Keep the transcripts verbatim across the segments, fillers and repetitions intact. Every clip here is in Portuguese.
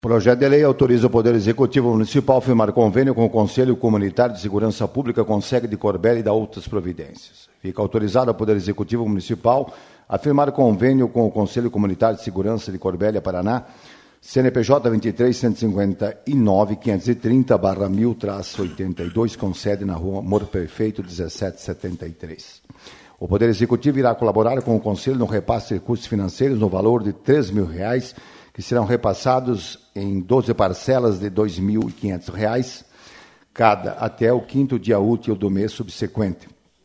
O projeto de lei autoriza o Poder Executivo Municipal a firmar convênio com o Conselho Comunitário de Segurança Pública, Conseg de Corbélia e da outras providências. Fica autorizado ao Poder Executivo Municipal a firmar convênio com o Conselho Comunitário de Segurança de Corbélia, Paraná, C N P J vinte e três, cento e cinquenta e nove, quinhentos e trinta, barra mil, traço oitenta e dois, com sede na rua Amor Perfeito, dezessete setenta e três. O Poder Executivo irá colaborar com o Conselho no repasse de recursos financeiros no valor de três mil reais, que serão repassados em doze parcelas de dois mil e quinhentos reais, cada até o quinto dia útil do mês subsequente.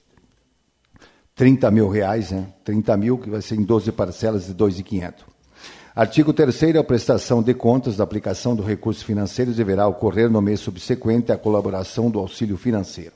trinta mil reais, né? trinta mil, que vai ser em doze parcelas de dois mil e quinhentos. Artigo terceiro, a prestação de contas da aplicação do recursos financeiros deverá ocorrer no mês subsequente à colaboração do auxílio financeiro.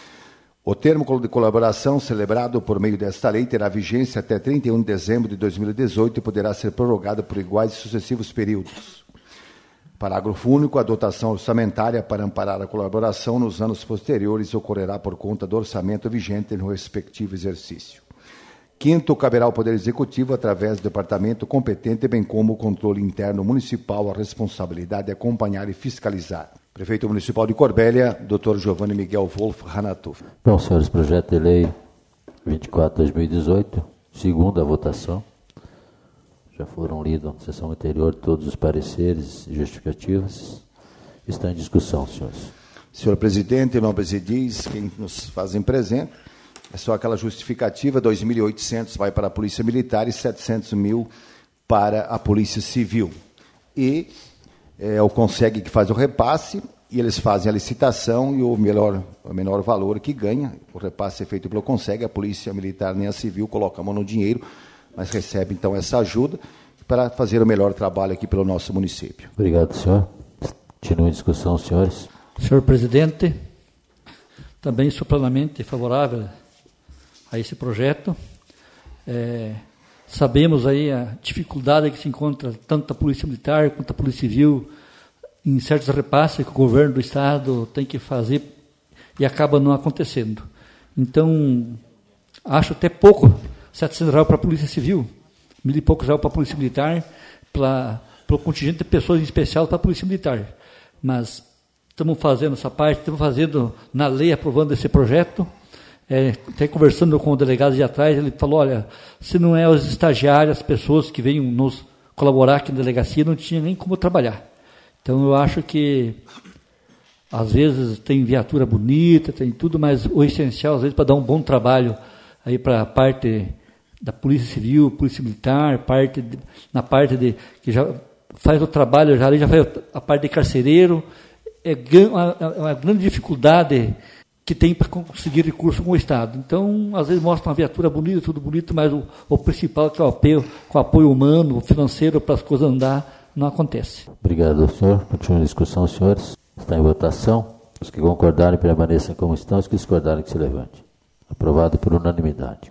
O termo de colaboração celebrado por meio desta lei terá vigência até trinta e um de dezembro de dois mil e dezoito e poderá ser prorrogado por iguais e sucessivos períodos. Parágrafo único, a dotação orçamentária para amparar a colaboração nos anos posteriores ocorrerá por conta do orçamento vigente no respectivo exercício. Quinto, caberá ao Poder Executivo, através do departamento competente, bem como o controle interno municipal, a responsabilidade de acompanhar e fiscalizar. Prefeito Municipal de Corbélia, doutor Giovanni Miguel Wolf Hanatuf. Bom, senhores, projeto de lei vinte e quatro de dois mil e dezoito, segunda votação. Já foram lidos na sessão anterior todos os pareceres e justificativas. Está em discussão, senhores. Senhor presidente, não presidis, quem nos fazem presente, é só aquela justificativa, dois mil e oitocentos vai para a Polícia Militar e setecentos mil para a Polícia Civil. E é o Conseg que faz o repasse, e eles fazem a licitação, e o, melhor, o menor valor que ganha, o repasse é feito pelo Conseg, a Polícia Militar nem a Civil coloca a mão no dinheiro, mas recebe então essa ajuda para fazer o melhor trabalho aqui pelo nosso município. Obrigado, senhor. Continua em discussão, senhores. Senhor presidente, também sou plenamente favorável a esse projeto. É, sabemos aí a dificuldade que se encontra tanto a Polícia Militar quanto a Polícia Civil em certos repasses que o governo do Estado tem que fazer e acaba não acontecendo. Então, acho até pouco, setecentos reais para a Polícia Civil, mil e poucos reais para a Polícia Militar, para o contingente de pessoas em especial para a Polícia Militar. Mas estamos fazendo essa parte, estamos fazendo na lei, aprovando esse projeto. É, até conversando com o delegado de atrás, ele falou, olha, se não é os estagiários, as pessoas que venham nos colaborar aqui na delegacia, não tinha nem como trabalhar. Então, eu acho que, às vezes, tem viatura bonita, tem tudo, mas o essencial, às vezes, para dar um bom trabalho aí para a parte da Polícia Civil, Polícia Militar, parte de, na parte de que já faz o trabalho, já, já faz a parte de carcereiro, é uma, uma grande dificuldade que tem para conseguir recurso com o Estado. Então, às vezes mostra uma viatura bonita, tudo bonito, mas o, o principal, que é o apoio, com o apoio humano, financeiro, para as coisas andar, não acontece. Obrigado, senhor. Continua a discussão, senhores. Está em votação. Os que concordarem permaneçam como estão, os que discordarem que se levante. Aprovado por unanimidade.